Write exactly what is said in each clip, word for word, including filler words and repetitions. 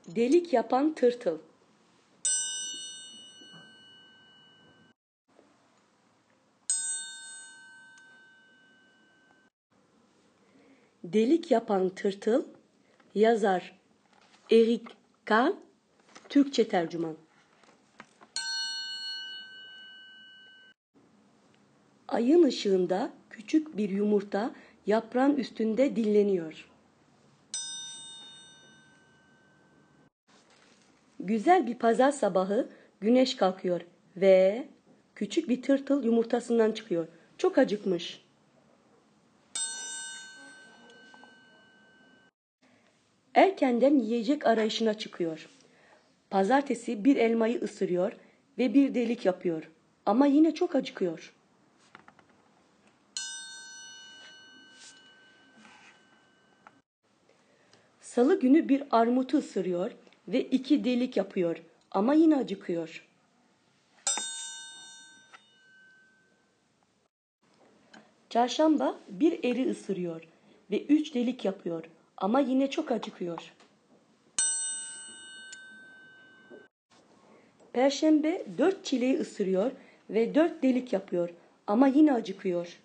Delik yapan tırtıl. Delik yapan tırtıl. Yazar Eric Carle, Türkçe tercüman. Ayın ışığında küçük bir yumurta yaprağın üstünde dinleniyor. Güzel bir pazar sabahı güneş kalkıyor ve küçük bir tırtıl yumurtasından çıkıyor. Çok acıkmış. Erkenden yiyecek arayışına çıkıyor. Pazartesi bir elmayı ısırıyor ve bir delik yapıyor. Ama yine çok acıkıyor. Salı günü bir armutu ısırıyor ve iki delik yapıyor. Ama yine acıkıyor. Çarşamba bir eri ısırıyor ve üç delik yapıyor. Ama yine çok acıkıyor. Perşembe dört çileği ısırıyor ve dört delik yapıyor. Ama yine acıkıyor.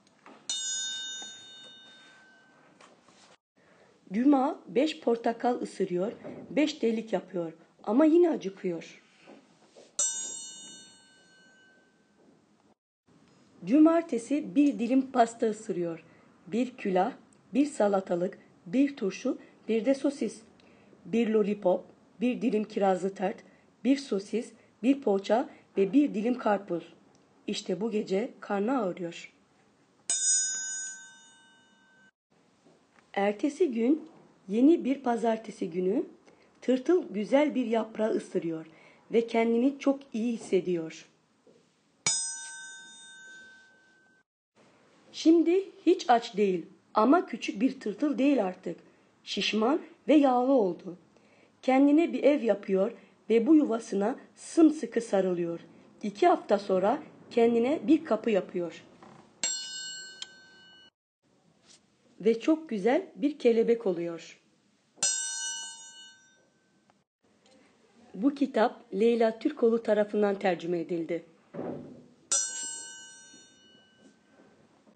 Cuma beş portakal ısırıyor, beş delik yapıyor. Ama yine acıkıyor. Cumartesi bir dilim pasta ısırıyor. Bir külah, bir salatalık, bir turşu, bir de sosis. Bir lollipop, bir dilim kirazlı tart, bir sosis, bir poğaça ve bir dilim karpuz. İşte bu gece karnı ağrıyor. Ertesi gün yeni bir pazartesi günü tırtıl güzel bir yaprağı ısırıyor ve kendini çok iyi hissediyor. Şimdi hiç aç değil ama küçük bir tırtıl değil artık. Şişman ve yağlı oldu. Kendine bir ev yapıyor ve bu yuvasına sımsıkı sarılıyor. İki hafta sonra kendine bir kapı yapıyor. Ve çok güzel bir kelebek oluyor. Bu kitap Leyla Türkoğlu tarafından tercüme edildi.